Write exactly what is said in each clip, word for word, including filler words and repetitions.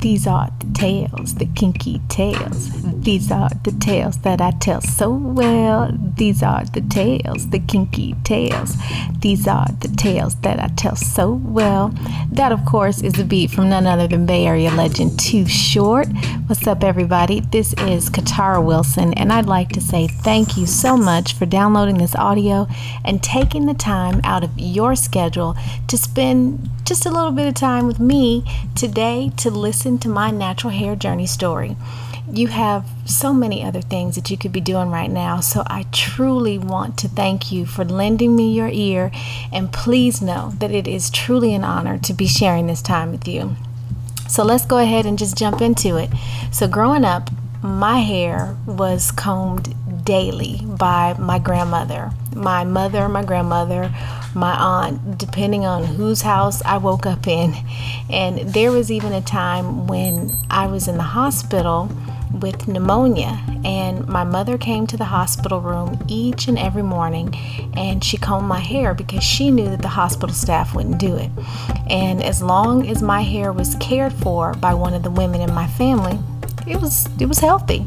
These are the tales, the kinky tales. These are the tales that I tell so well. These are the tales, the kinky tales. These are the tales that I tell so well. That, of course, is a beat from none other than Bay Area legend Too Short. What's up, everybody? This is Katara Wilson, and I'd like to say thank you so much for downloading this audio and taking the time out of your schedule to spend just a little bit of time with me today to listen to my natural hair journey story. You have so many other things that you could be doing right now, so I truly want to thank you for lending me your ear, and please know that it is truly an honor to be sharing this time with you. So let's go ahead and just jump into it. So growing up, my hair was combed daily by my grandmother, my mother, my grandmother, my aunt, depending on whose house I woke up in. And there was even a time when I was in the hospital with pneumonia, and my mother came to the hospital room each and every morning, and she combed my hair because she knew that the hospital staff wouldn't do it. And as long as my hair was cared for by one of the women in my family, it was it was healthy.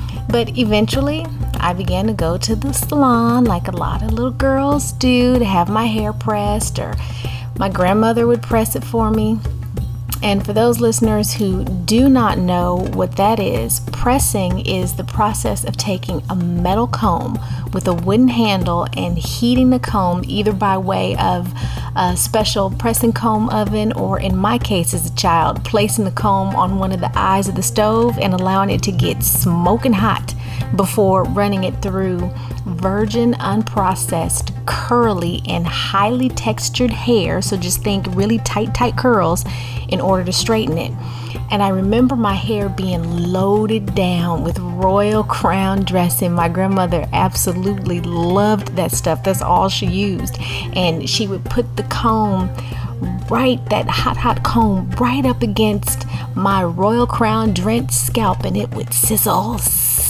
But eventually, I began to go to the salon like a lot of little girls do to have my hair pressed, or my grandmother would press it for me. And for those listeners who do not know what that is, pressing is the process of taking a metal comb with a wooden handle and heating the comb either by way of a special pressing comb oven, or in my case as a child, placing the comb on one of the eyes of the stove and allowing it to get smoking hot before running it through virgin, unprocessed, curly, and highly textured hair. So just think really tight, tight curls in order to straighten it. And I remember my hair being loaded down with Royal Crown dressing. My grandmother absolutely loved that stuff. That's all she used. And she would put the comb right, that hot, hot comb right up against my Royal Crown drenched scalp, and it would sizzle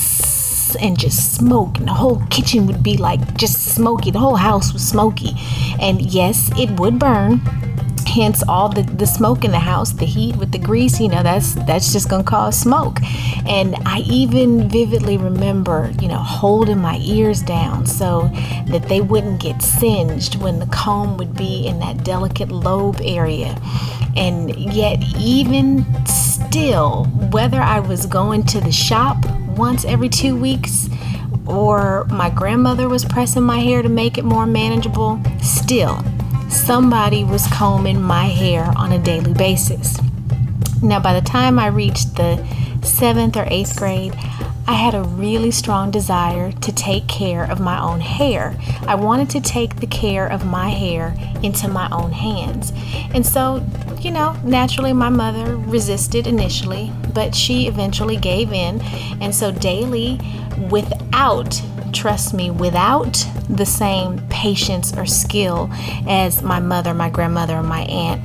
and just smoke, and the whole kitchen would be like just smoky. The whole house was smoky, and yes, it would burn. Hence all the, the smoke in the house, the heat with the grease, you know, that's that's just gonna cause smoke. And I even vividly remember, you know, holding my ears down so that they wouldn't get singed when the comb would be in that delicate lobe area. And yet, even still, whether I was going to the shop once every two weeks or my grandmother was pressing my hair to make it more manageable, still, somebody was combing my hair on a daily basis. Now, by the time I reached the seventh or eighth grade, I had a really strong desire to take care of my own hair. I wanted to take the care of my hair into my own hands. And so, you know, naturally my mother resisted initially, but she eventually gave in. And so daily, without, trust me, without the same patience or skill as my mother, my grandmother, and my aunt,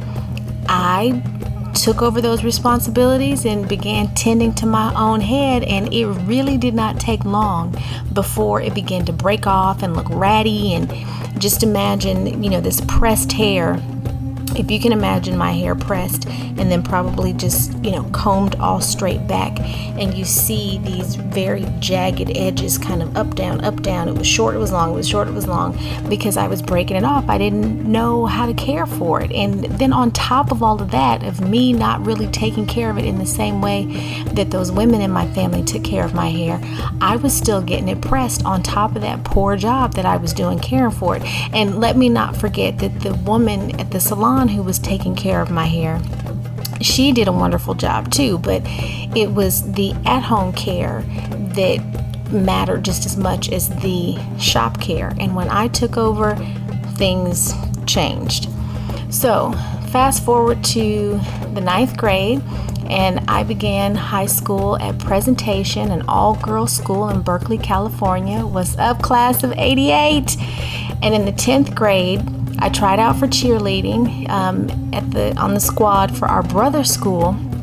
I took over those responsibilities and began tending to my own head, and it really did not take long before it began to break off and look ratty. And just imagine, you know, this pressed hair. If you can imagine my hair pressed and then probably just, you know, combed all straight back, and you see these very jagged edges kind of up, down, up, down. It was short, it was long, it was short, it was long, because I was breaking it off. I didn't know how to care for it. And then on top of all of that, of me not really taking care of it in the same way that those women in my family took care of my hair, I was still getting it pressed on top of that poor job that I was doing caring for it. And let me not forget that the woman at the salon who was taking care of my hair, she did a wonderful job too, but it was the at-home care that mattered just as much as the shop care. And when I took over, things changed. So fast forward to the ninth grade, and I began high school at Presentation, an all-girls school in Berkeley, California. Was up, class of eighty-eight. And in the tenth grade, I tried out for cheerleading um, at the on the squad for our brother school,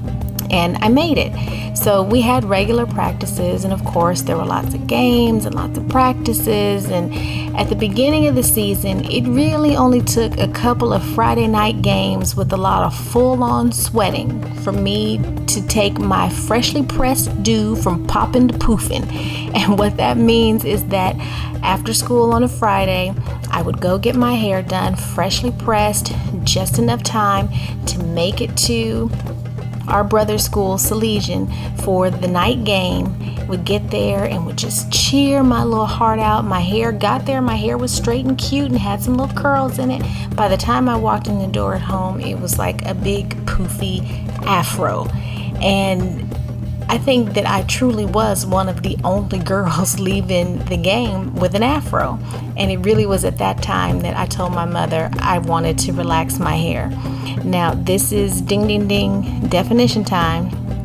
And I made it. So we had regular practices, and of course there were lots of games and lots of practices. And at the beginning of the season, it really only took a couple of Friday night games with a lot of full-on sweating for me to take my freshly pressed dew from popping to poofing. And what that means is that after school on a Friday, I would go get my hair done, freshly pressed, just enough time to make it to our brother's school, Salesian, for the night game. Would get there and would just cheer my little heart out. My hair got there, my hair was straight and cute and had some little curls in it. By the time I walked in the door at home, it was like a big poofy afro. And I think that I truly was one of the only girls leaving the game with an afro. And it really was at that time that I told my mother I wanted to relax my hair. Now, this is ding, ding, ding, definition time.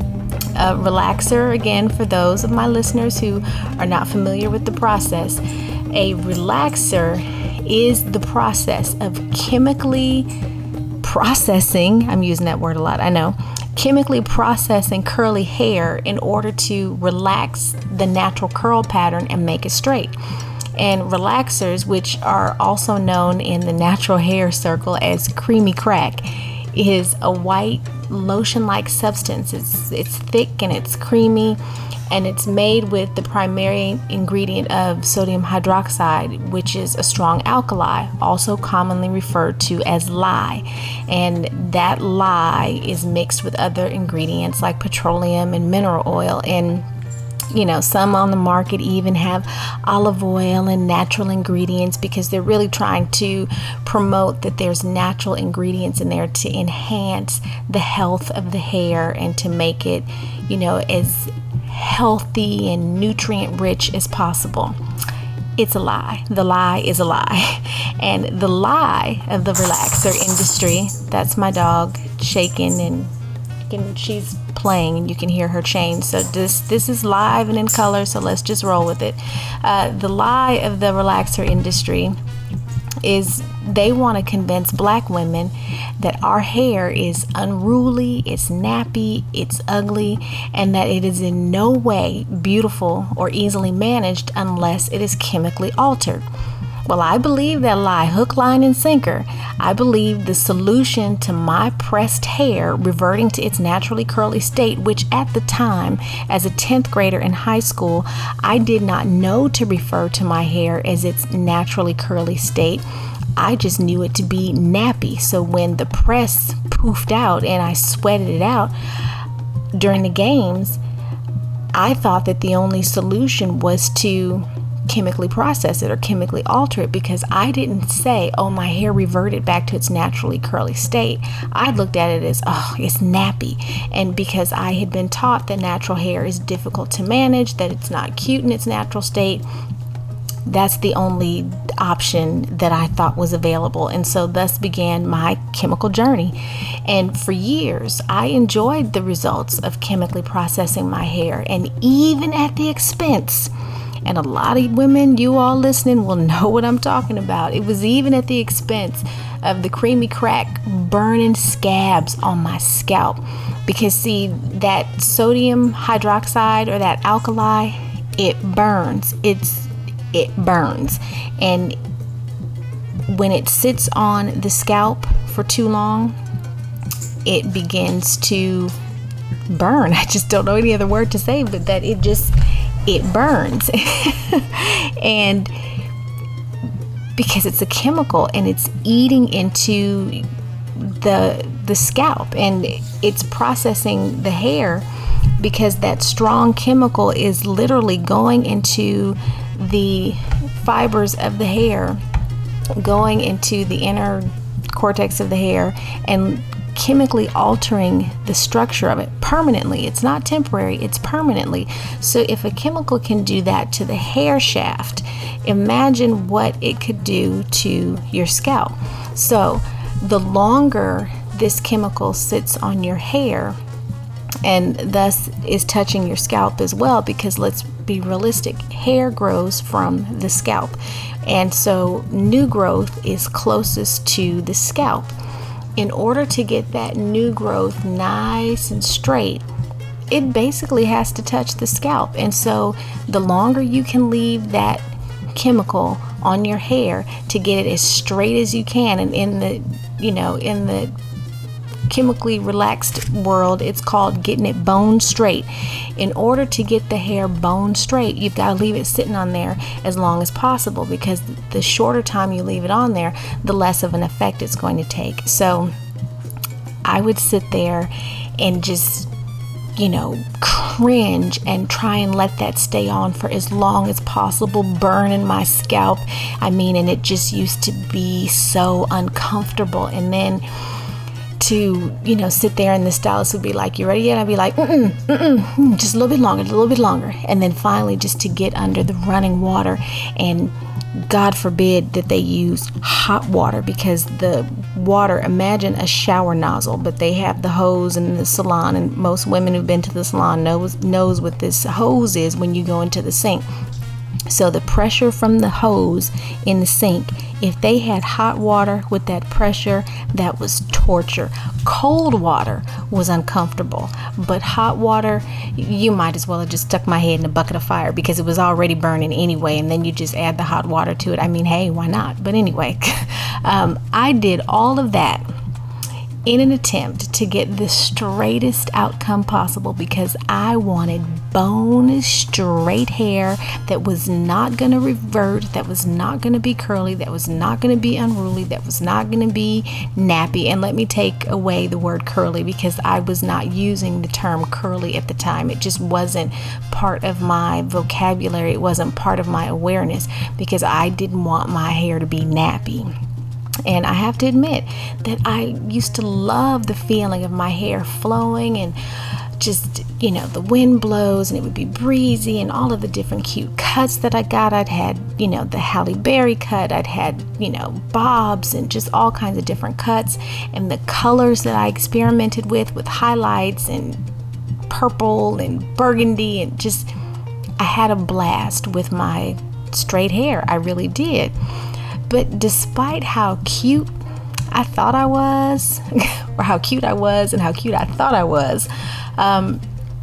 A relaxer, again, for those of my listeners who are not familiar with the process, a relaxer is the process of chemically processing, I'm using that word a lot, I know, chemically processing curly hair in order to relax the natural curl pattern and make it straight. And relaxers, which are also known in the natural hair circle as creamy crack, is a white lotion-like substance. It's it's thick and it's creamy, and it's made with the primary ingredient of sodium hydroxide, which is a strong alkali, also commonly referred to as lye. And that lye is mixed with other ingredients like petroleum and mineral oil. And you know, some on the market even have olive oil and natural ingredients because they're really trying to promote that there's natural ingredients in there to enhance the health of the hair and to make it, you know, as healthy and nutrient rich as possible. It's a lie. The lie is a lie. And the lie of the relaxer industry, that's my dog shaking, and and she's playing and you can hear her change. So this this is live and in color, so let's just roll with it. Uh, the lie of the relaxer industry is they want to convince black women that our hair is unruly, it's nappy, it's ugly, and that it is in no way beautiful or easily managed unless it is chemically altered. Well, I believe that lie hook, line, and sinker. I believe the solution to my pressed hair reverting to its naturally curly state, which at the time, as a tenth grader in high school, I did not know to refer to my hair as its naturally curly state. I just knew it to be nappy. So when the press poofed out and I sweated it out during the games, I thought that the only solution was to chemically process it or chemically alter it, because I didn't say, oh, my hair reverted back to its naturally curly state. I looked at it as, oh, it's nappy. And because I had been taught that natural hair is difficult to manage, that it's not cute in its natural state, that's the only option that I thought was available. And so thus began my chemical journey. And for years, I enjoyed the results of chemically processing my hair, and even at the expense, and a lot of women, you all listening, will know what I'm talking about. It was even at the expense of the creamy crack burning scabs on my scalp. Because see, that sodium hydroxide or that alkali, it burns. It's it burns. And when it sits on the scalp for too long, it begins to burn. I just don't know any other word to say, but that it just it burns. And because it's a chemical and it's eating into the the scalp and it's processing the hair, because that strong chemical is literally going into the fibers of the hair, going into the inner cortex of the hair and chemically altering the structure of it permanently. It's not temporary, it's permanently. So if a chemical can do that to the hair shaft, imagine what it could do to your scalp. So the longer this chemical sits on your hair, and thus is touching your scalp as well, because let's be realistic, hair grows from the scalp, and so new growth is closest to the scalp. In order to get that new growth nice and straight, it basically has to touch the scalp. And so the longer you can leave that chemical on your hair to get it as straight as you can, and in the, you know, in the chemically relaxed world, it's called getting it bone straight. In order to get the hair bone straight, you've got to leave it sitting on there as long as possible, because the shorter time you leave it on there, the less of an effect it's going to take. So I would sit there and just, you know, cringe and try and let that stay on for as long as possible, burning my scalp. I mean, and it just used to be so uncomfortable. And then to, you know, sit there and the stylist would be like, "You ready yet?" I'd be like, mm-mm, mm-mm, just a little bit longer, a little bit longer. And then finally just to get under the running water, and God forbid that they use hot water, because the water, imagine a shower nozzle, but they have the hose in the salon, and most women who've been to the salon knows knows what this hose is when you go into the sink. So the pressure from the hose in the sink, if they had hot water with that pressure, that was torture. Cold water was uncomfortable, but hot water, you might as well have just stuck my head in a bucket of fire, because it was already burning anyway, and then you just add the hot water to it. I mean, hey, why not? But anyway, um, I did all of that in an attempt to get the straightest outcome possible, because I wanted bone straight hair that was not going to revert, that was not going to be curly, that was not going to be unruly, that was not going to be nappy. And let me take away the word curly, because I was not using the term curly at the time. It just wasn't part of my vocabulary. It wasn't part of my awareness, because I didn't want my hair to be nappy. And I have to admit that I used to love the feeling of my hair flowing, and just, you know, the wind blows and it would be breezy, and all of the different cute cuts that I got. I'd had, you know, the Halle Berry cut, I'd had, you know, bobs, and just all kinds of different cuts, and the colors that I experimented with, with highlights and purple and burgundy, and just, I had a blast with my straight hair. I really did. But despite how cute I thought I was, or how cute I was and how cute I thought I was, um,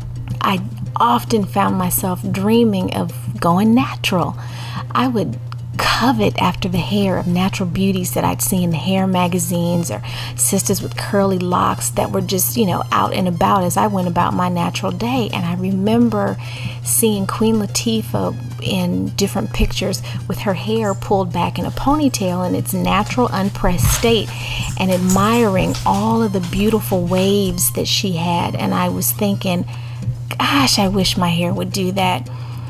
I often found myself dreaming of going natural. I would covet after the hair of natural beauties that I'd see in the hair magazines, or sisters with curly locks that were just, you know, out and about as I went about my natural day. And I remember seeing Queen Latifah in different pictures with her hair pulled back in a ponytail in its natural unpressed state, and admiring all of the beautiful waves that she had. And I was thinking, gosh, I wish my hair would do that.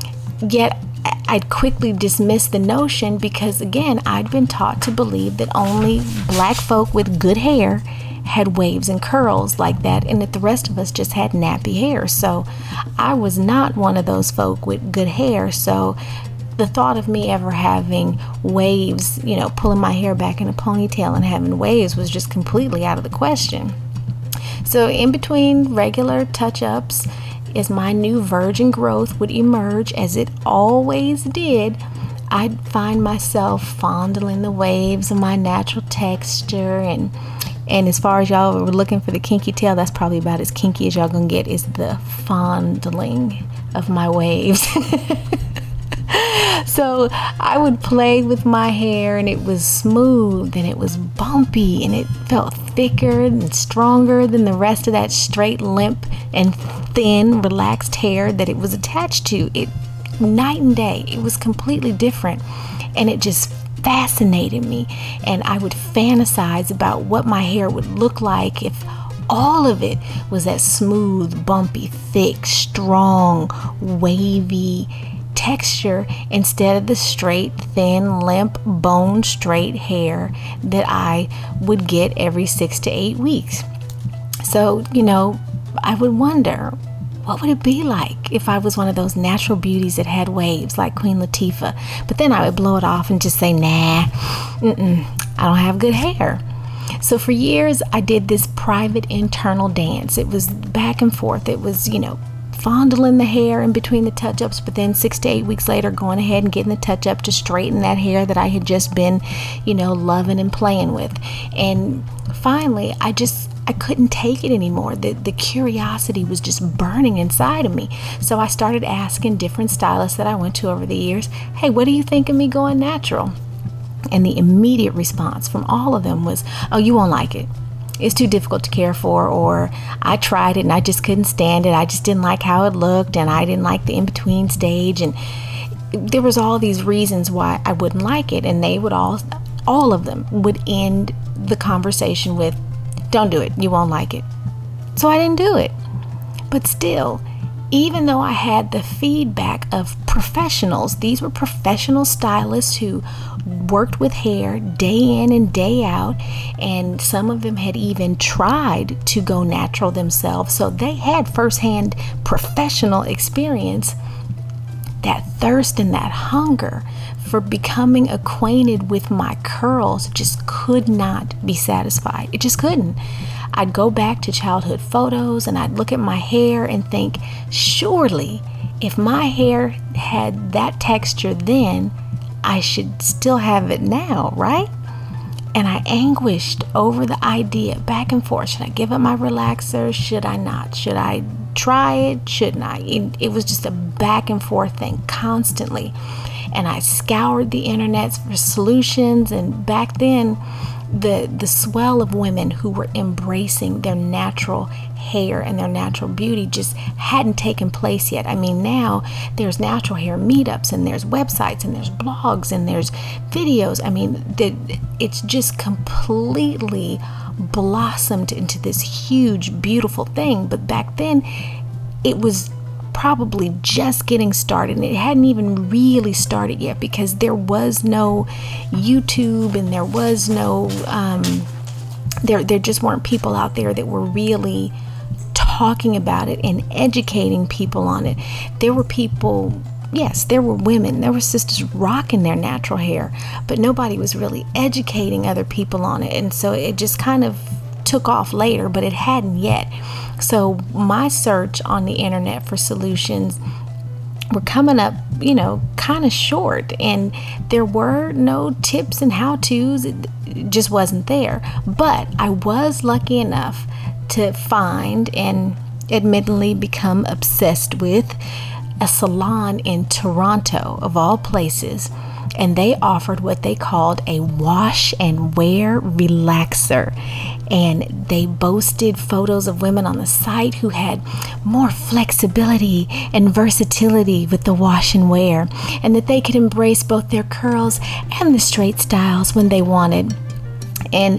Yet I'd quickly dismiss the notion, because again, I'd been taught to believe that only black folk with good hair had waves and curls like that, and that the rest of us just had nappy hair. So I was not one of those folk with good hair. So the thought of me ever having waves, you know, pulling my hair back in a ponytail and having waves, was just completely out of the question. So in between regular touch-ups, as my new virgin growth would emerge, as it always did, I'd find myself fondling the waves of my natural texture. And and as far as y'all were looking for the kinky tail, that's probably about as kinky as y'all gonna get, is the fondling of my waves. So I would play with my hair, and it was smooth, and it was bumpy, and it felt thicker and stronger than the rest of that straight, limp, and thin, relaxed hair that it was attached to. It, night and day, it was completely different, and it just fascinated me. And I would fantasize about what my hair would look like if all of it was that smooth, bumpy, thick, strong, wavy texture, instead of the straight, thin, limp, bone straight hair that I would get every six to eight weeks. So, you know, I would wonder, what would it be like if I was one of those natural beauties that had waves like Queen Latifah? But then I would blow it off and just say, nah, mm-mm, I don't have good hair. So for years, I did this private internal dance. It was back and forth. It was, you know, fondling the hair in between the touch-ups, but then six to eight weeks later, going ahead and getting the touch-up to straighten that hair that I had just been, you know, loving and playing with. And finally, I just I couldn't take it anymore. The, the curiosity was just burning inside of me. So I started asking different stylists that I went to over the years, hey, what do you think of me going natural? And the immediate response from all of them was, oh, you won't like it. It's too difficult to care for, or I tried it and I just couldn't stand it. I just didn't like how it looked, and I didn't like the in-between stage. And there was all these reasons why I wouldn't like it. And they would all, all of them would end the conversation with, don't do it, you won't like it. So I didn't do it. But still, even though I had the feedback of professionals, these were professional stylists who worked with hair day in and day out, and some of them had even tried to go natural themselves, so they had firsthand professional experience. That thirst and that hunger for becoming acquainted with my curls just could not be satisfied. It just couldn't. I'd go back to childhood photos and I'd look at my hair and think, surely if my hair had that texture then, I should still have it now, right? And I anguished over the idea, back and forth. Should I give up my relaxer? Should I not? Should I try it? Shouldn't I? It, it was just a back and forth thing constantly. And I scoured the internet for solutions. And back then, the the swell of women who were embracing their natural hair and their natural beauty just hadn't taken place yet. I mean, now there's natural hair meetups, and there's websites, and there's blogs, and there's videos. I mean, the, it's just completely blossomed into this huge, beautiful thing. But back then, it was probably just getting started, and it hadn't even really started yet, because there was no YouTube, and there was no um, there there just weren't people out there that were really talking about it and educating people on it. There were people, yes, there were women, there were sisters rocking their natural hair, but nobody was really educating other people on it. And so it just kind of took off later, but it hadn't yet. So my search on the internet for solutions were coming up, you know, kind of short, and there were no tips and how-tos. It just wasn't there. But I was lucky enough to find and admittedly become obsessed with a salon in Toronto, of all places, and they offered what they called a wash and wear relaxer. And they boasted photos of women on the site who had more flexibility and versatility with the wash and wear, and that they could embrace both their curls and the straight styles when they wanted. And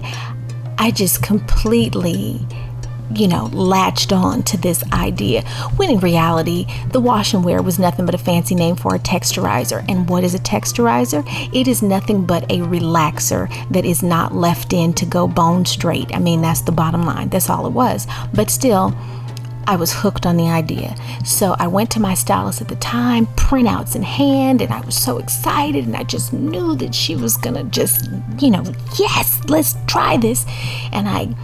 I just completely, you know, latched on to this idea, when in reality, the wash and wear was nothing but a fancy name for a texturizer. And what is a texturizer? It is nothing but a relaxer that is not left in to go bone straight. I mean, that's the bottom line. That's all it was. But still, I was hooked on the idea. So I went to my stylist at the time, printouts in hand, and I was so excited, and I just knew that she was gonna just, you know, yes, let's try this. And I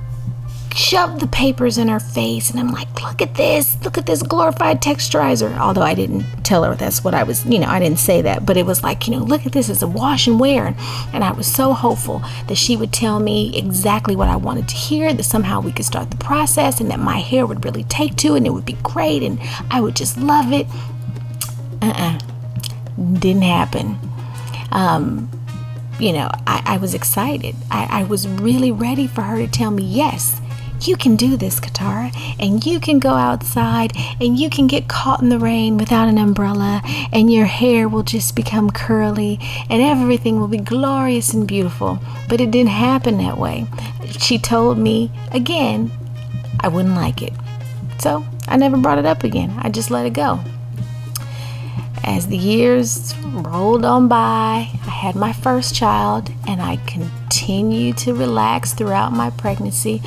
shoved the papers in her face, and I'm like, look at this, look at this glorified texturizer. Although I didn't tell her that's what I was, you know, I didn't say that, but it was like, you know, look at this, it's a wash and wear. And I was so hopeful that she would tell me exactly what I wanted to hear, that somehow we could start the process, and that my hair would really take to it, and it would be great, and I would just love it. Uh-uh. Didn't happen. Um, you know, I, I was excited. I, I was really ready for her to tell me, yes, you can do this, Katara, and you can go outside, and you can get caught in the rain without an umbrella, and your hair will just become curly, and everything will be glorious and beautiful. But it didn't happen that way. She told me, again, I wouldn't like it. So I never brought it up again. I just let it go. As the years rolled on by, I had my first child, and I continued to relax throughout my pregnancy.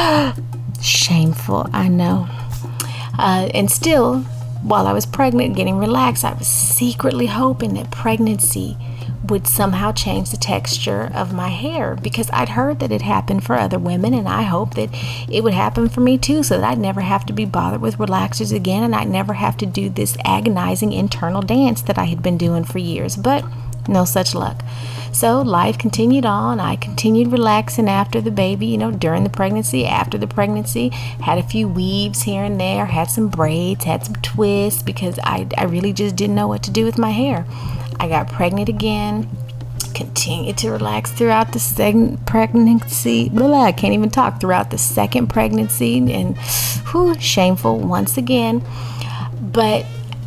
Shameful, I know. Uh, and still, while I was pregnant, getting relaxed, I was secretly hoping that pregnancy would somehow change the texture of my hair, because I'd heard that it happened for other women, and I hoped that it would happen for me too, so that I'd never have to be bothered with relaxers again, and I'd never have to do this agonizing internal dance that I had been doing for years. But No such luck. So life continued on. I continued relaxing after the baby, you know, during the pregnancy, after the pregnancy, had a few weaves here and there, had some braids, had some twists, because I, I really just didn't know what to do with my hair. I got pregnant again, continued to relax throughout the second pregnancy. Blah, I can't even talk throughout the second pregnancy, and whew, shameful once again. But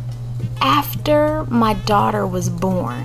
after my daughter was born,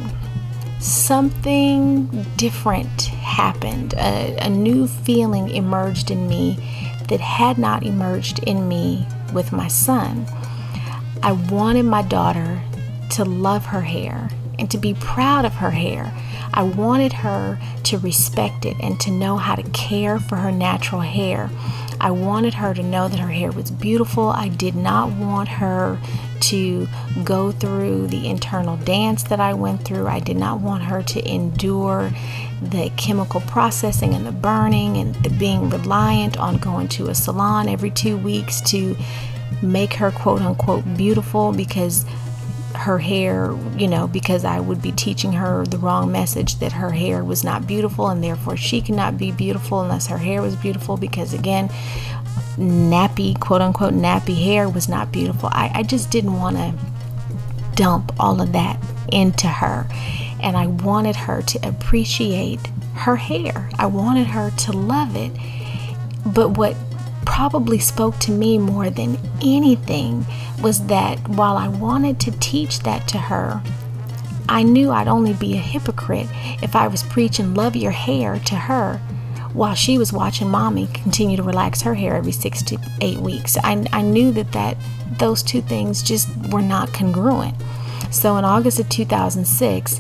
something different happened. A, a new feeling emerged in me that had not emerged in me with my son. I wanted my daughter to love her hair and to be proud of her hair. I wanted her to respect it and to know how to care for her natural hair. I wanted her to know that her hair was beautiful. I did not want her to go through the internal dance that I went through. I did not want her to endure the chemical processing and the burning and the being reliant on going to a salon every two weeks to make her quote unquote beautiful, because her hair, you know, because I would be teaching her the wrong message that her hair was not beautiful and therefore she could not be beautiful unless her hair was beautiful, because again, nappy, quote unquote, nappy hair was not beautiful. I, I just didn't want to dump all of that into her. And I wanted her to appreciate her hair. I wanted her to love it. But what probably spoke to me more than anything was that while I wanted to teach that to her, I knew I'd only be a hypocrite if I was preaching love your hair to her while she was watching mommy continue to relax her hair every six to eight weeks. I, I knew that, that those two things just were not congruent. So in August of two thousand six,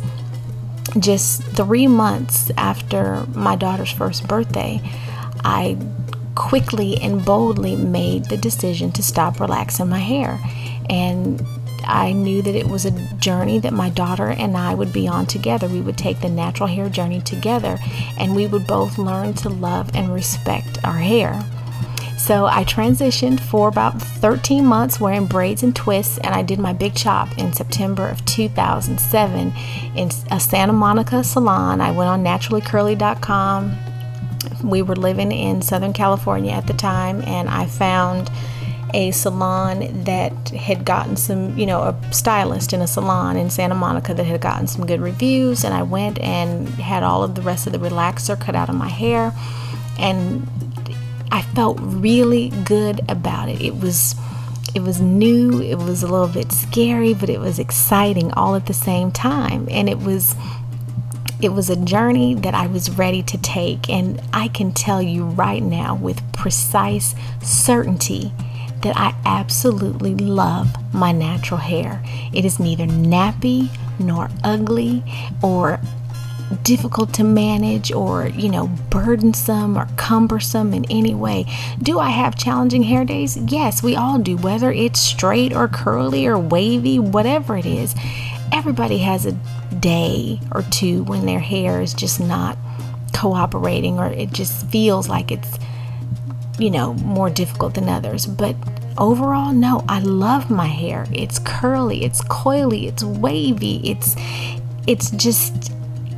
just three months after my daughter's first birthday, I quickly and boldly made the decision to stop relaxing my hair. And I knew that it was a journey that my daughter and I would be on together. We would take the natural hair journey together, and we would both learn to love and respect our hair. So I transitioned for about thirteen months wearing braids and twists, and I did my big chop in September of two thousand seven in a Santa Monica salon. I went on naturally curly dot com. We were living in Southern California at the time, and I found a salon that had gotten some, you know, a stylist in a salon in Santa Monica that had gotten some good reviews, and I went and had all of the rest of the relaxer cut out of my hair, and I felt really good about it. It was it was new, it was a little bit scary, but it was exciting all at the same time, and it was It was a journey that I was ready to take, and I can tell you right now with precise certainty that I absolutely love my natural hair. It is neither nappy nor ugly or difficult to manage or, you know, burdensome or cumbersome in any way. Do I have challenging hair days? Yes, we all do, whether it's straight or curly or wavy, whatever it is. Everybody has a day or two when their hair is just not cooperating, or it just feels like it's, you know, more difficult than others. But overall, no, I love my hair. It's curly, it's coily, it's wavy, it's it's just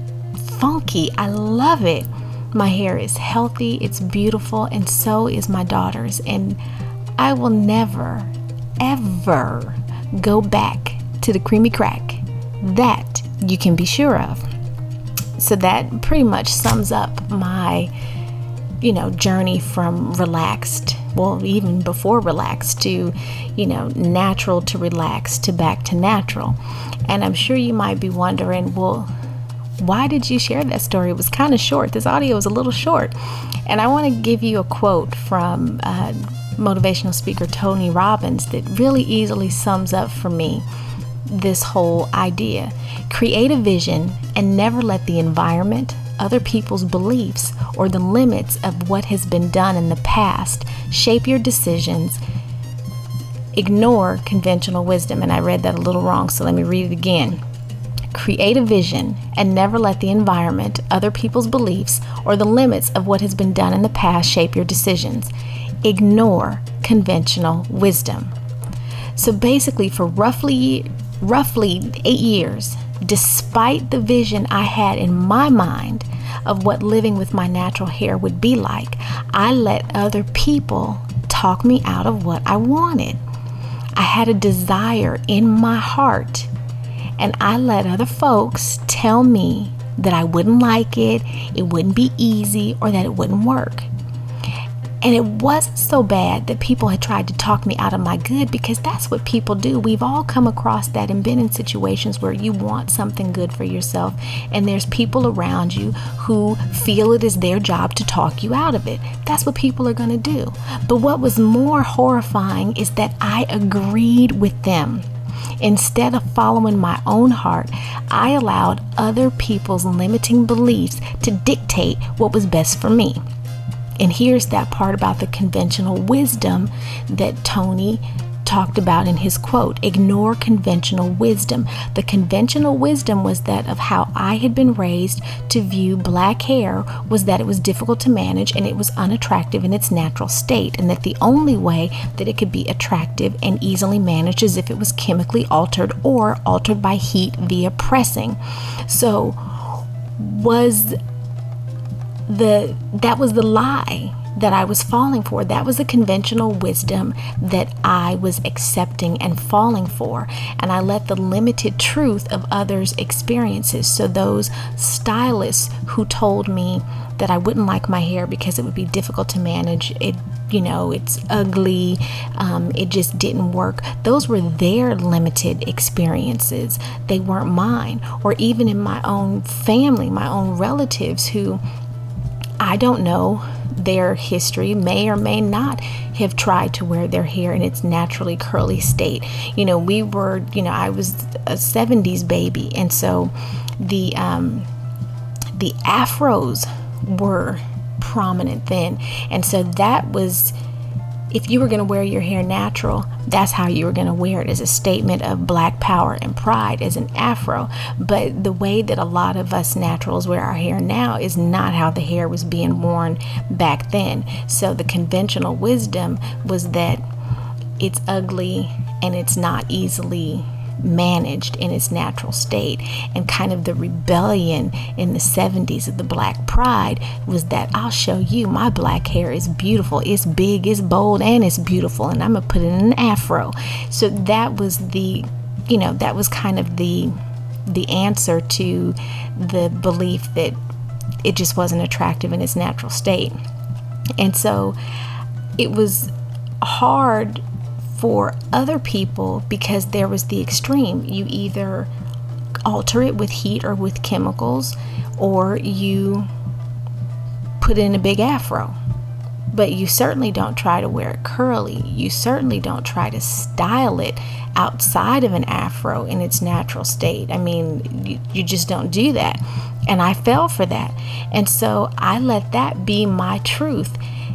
funky. I love it. My hair is healthy, it's beautiful, and so is my daughter's. And I will never, ever go back to the creamy crack. That you can be sure of. So that pretty much sums up my, you know, journey from relaxed, well, even before relaxed, to, you know, natural to relaxed to back to natural. And I'm sure you might be wondering, well, why did you share that story? It was kind of short. This audio is a little short. And I want to give you a quote from uh, motivational speaker Tony Robbins that really easily sums up for me this whole idea. Create a vision and never let the environment, other people's beliefs, or the limits of what has been done in the past shape your decisions. Ignore conventional wisdom. And I read that a little wrong, so let me read it again. Create a vision and never let the environment, other people's beliefs, or the limits of what has been done in the past shape your decisions. Ignore conventional wisdom. So basically, for roughly roughly eight years, despite the vision I had in my mind of what living with my natural hair would be like, I let other people talk me out of what I wanted. I had a desire in my heart, and I let other folks tell me that I wouldn't like it, it wouldn't be easy, or that it wouldn't work. And it wasn't so bad that people had tried to talk me out of my good, because that's what people do. We've all come across that and been in situations where you want something good for yourself, and there's people around you who feel it is their job to talk you out of it. That's what people are going to do. But what was more horrifying is that I agreed with them. Instead of following my own heart, I allowed other people's limiting beliefs to dictate what was best for me. And here's that part about the conventional wisdom that Tony talked about in his quote: ignore conventional wisdom. The conventional wisdom was that of how I had been raised to view black hair was that it was difficult to manage and it was unattractive in its natural state, and that the only way that it could be attractive and easily managed is if it was chemically altered or altered by heat via pressing. So was the that was the lie that I was falling for. That was the conventional wisdom that I was accepting and falling for. And I let the limited truth of others' experiences, so those stylists who told me that I wouldn't like my hair because it would be difficult to manage, it, you know, it's ugly, um, it just didn't work. Those were their limited experiences. They weren't mine. Or even in my own family, my own relatives who I don't know their history, may or may not have tried to wear their hair in its naturally curly state. You know, we were, you know, I was a seventies baby, and so the um, the afros were prominent then, and so that was, if you were going to wear your hair natural, that's how you were going to wear it, as a statement of black power and pride, as an afro. But the way that a lot of us naturals wear our hair now is not how the hair was being worn back then. So the conventional wisdom was that it's ugly and it's not easily managed in its natural state. And kind of the rebellion in the seventies of the black pride was that I'll show you, my black hair is beautiful, it's big, it's bold, and it's beautiful, and I'm gonna put it in an afro. So that was the, you know, that was kind of the the answer to the belief that it just wasn't attractive in its natural state. And so it was hard for other people because there was the extreme. You either alter it with heat or with chemicals, or you put in a big afro. But you certainly don't try to wear it curly. You certainly don't try to style it outside of an afro in its natural state. I mean, you, you just don't do that. And I fell for that. And so I let that be my truth.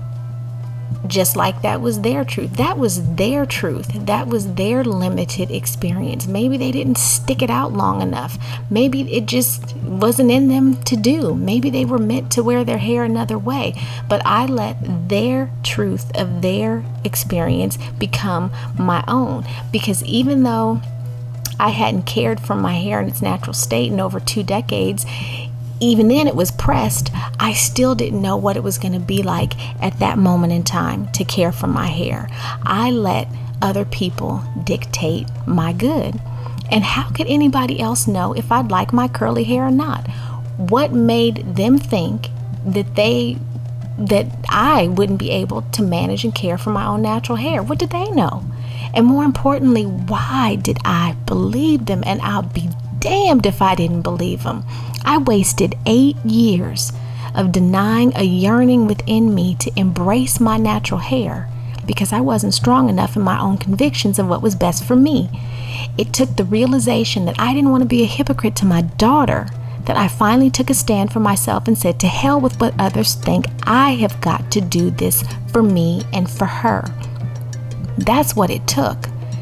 Just like that was their truth. That was their truth. That was their limited experience. Maybe they didn't stick it out long enough. Maybe it just wasn't in them to do. Maybe they were meant to wear their hair another way. But I let their truth of their experience become my own. Because even though I hadn't cared for my hair in its natural state in over two decades, even then it was pressed, I still didn't know what it was going to be like at that moment in time to care for my hair. I let other people dictate my good. And how could anybody else know if I'd like my curly hair or not? What made them think that they that I wouldn't be able to manage and care for my own natural hair? What did they know? And more importantly, why did I believe them? And I'll be damned if I didn't believe them. I wasted eight years of denying a yearning within me to embrace my natural hair because I wasn't strong enough in my own convictions of what was best for me. It took the realization that I didn't want to be a hypocrite to my daughter that I finally took a stand for myself and said, to hell with what others think. I have got to do this for me and for her. That's what it took.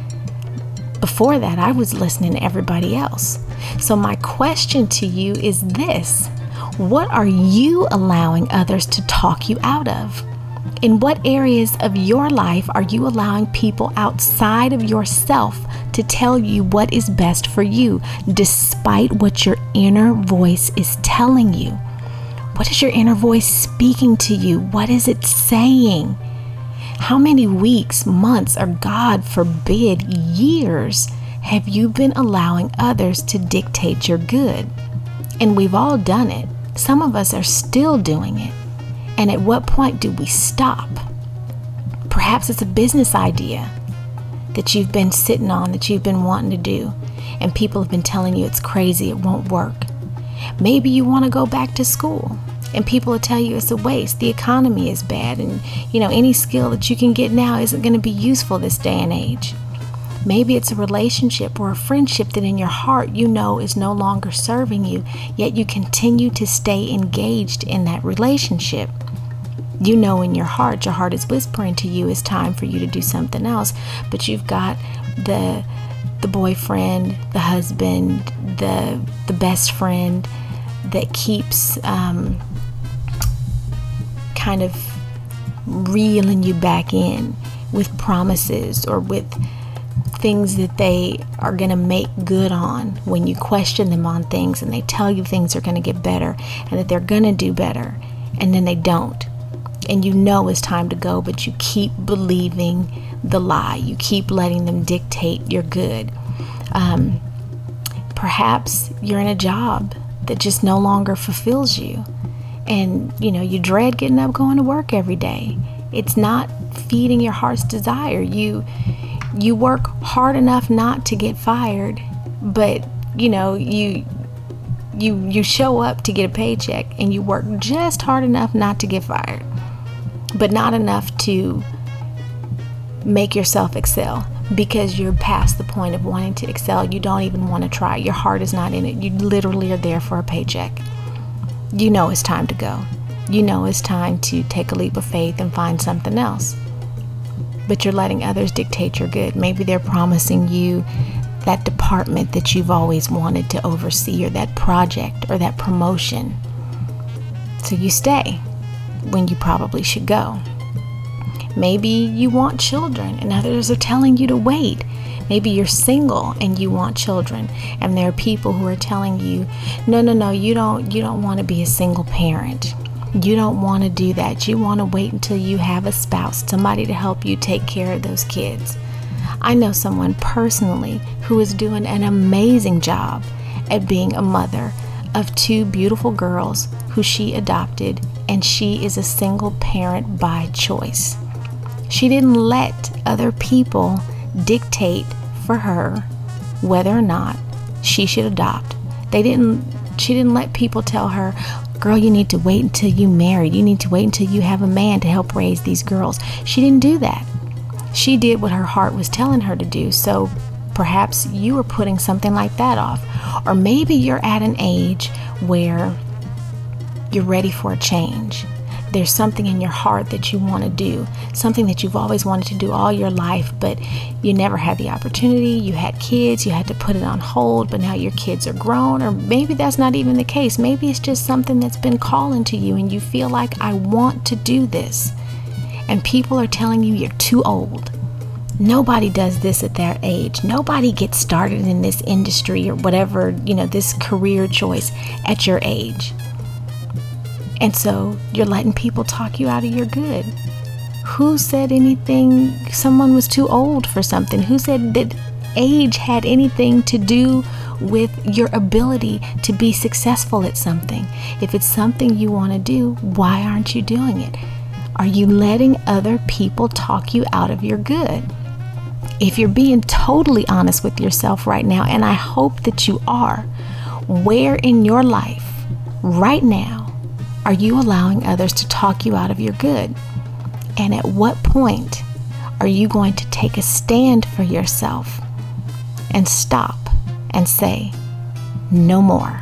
Before that, I was listening to everybody else. So my question to you is this: what are you allowing others to talk you out of? In what areas of your life are you allowing people outside of yourself to tell you what is best for you, despite what your inner voice is telling you? What is your inner voice speaking to you? What is it saying? How many weeks, months, or God forbid, years have you been allowing others to dictate your good? And we've all done it. Some of us are still doing it. And at what point do we stop? Perhaps it's a business idea that you've been sitting on, that you've been wanting to do, and people have been telling you it's crazy, it won't work. Maybe you want to go back to school, and people will tell you it's a waste, the economy is bad, and you know any skill that you can get now isn't going to be useful this day and age. Maybe it's a relationship or a friendship that in your heart you know is no longer serving you, yet you continue to stay engaged in that relationship. You know in your heart, your heart is whispering to you it's time for you to do something else, but you've got the the boyfriend, the husband, the the best friend that keeps um, kind of reeling you back in with promises or with things that they are going to make good on when you question them on things, and they tell you things are going to get better and that they're going to do better, and then they don't. And you know it's time to go, but you keep believing the lie. You keep letting them dictate your good. Um, perhaps you're in a job that just no longer fulfills you, and you know you dread getting up going to work every day. It's not feeding your heart's desire. You you work hard enough not to get fired, but you know you you you show up to get a paycheck, and you work just hard enough not to get fired, but not enough to make yourself excel, because you're past the point of wanting to excel. You don't even want to try. Your heart is not in it. You literally are there for a paycheck. You know it's time to go. You know it's time to take a leap of faith and find something else. But you're letting others dictate your good. Maybe they're promising you that department that you've always wanted to oversee, or that project, or that promotion. So you stay when you probably should go. Maybe you want children and others are telling you to wait. Maybe you're single and you want children, and there are people who are telling you, no, no, no, you don't, you don't want to be a single parent. You don't want to do that. You want to wait until you have a spouse, somebody to help you take care of those kids. I know someone personally who is doing an amazing job at being a mother of two beautiful girls who she adopted, and she is a single parent by choice. She didn't let other people dictate for her whether or not she should adopt. They didn't, she didn't let people tell her, girl, you need to wait until you married. You need to wait until you have a man to help raise these girls. She didn't do that. She did what her heart was telling her to do. So perhaps you are putting something like that off. Or maybe you're at an age where you're ready for a change. There's something in your heart that you want to do, something that you've always wanted to do all your life, but you never had the opportunity. You had kids, you had to put it on hold, but now your kids are grown. Or maybe that's not even the case. Maybe it's just something that's been calling to you, and you feel like, I want to do this. And people are telling you you're too old. Nobody does this at their age. Nobody gets started in this industry or whatever, you know, this career choice at your age. And so you're letting people talk you out of your good. Who said anything, someone was too old for something? Who said that age had anything to do with your ability to be successful at something? If it's something you want to do, why aren't you doing it? Are you letting other people talk you out of your good? If you're being totally honest with yourself right now, and I hope that you are, where in your life right now are you allowing others to talk you out of your good? And at what point are you going to take a stand for yourself and stop and say, no more?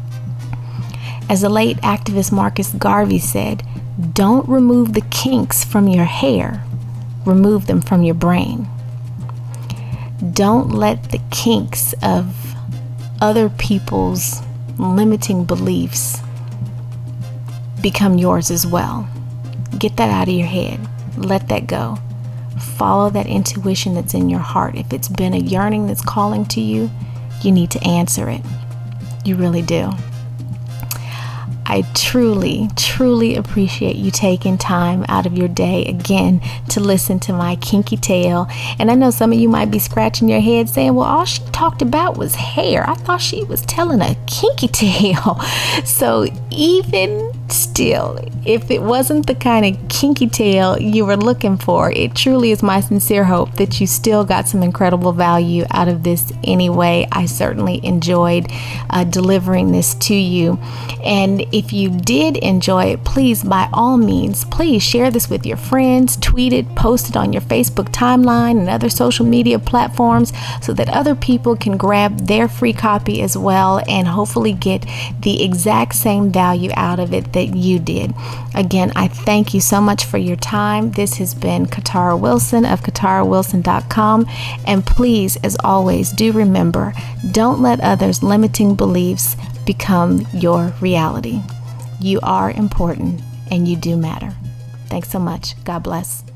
As the late activist Marcus Garvey said, don't remove the kinks from your hair, remove them from your brain. Don't let the kinks of other people's limiting beliefs become yours as well. Get that out of your head. let that go. Follow that intuition that's in your heart. If it's been a yearning that's calling to you, you need to answer it. You really do. I truly, truly appreciate you taking time out of your day again to listen to my kinky tale. And I know some of you might be scratching your head saying, well, all she talked about was hair. I thought she was telling a kinky tale. So even still, if it wasn't the kind of kinky tale you were looking for, it truly is my sincere hope that you still got some incredible value out of this anyway. I certainly enjoyed uh, delivering this to you. And if you did enjoy it, please, by all means, please share this with your friends, tweet it, post it on your Facebook timeline and other social media platforms so that other people can grab their free copy as well and hopefully get the exact same value out of it that you did. Again, I thank you so much for your time. This has been Katara Wilson of katara wilson dot com. And please, as always, do remember, don't let others' limiting beliefs become your reality. You are important and you do matter. Thanks so much. God bless.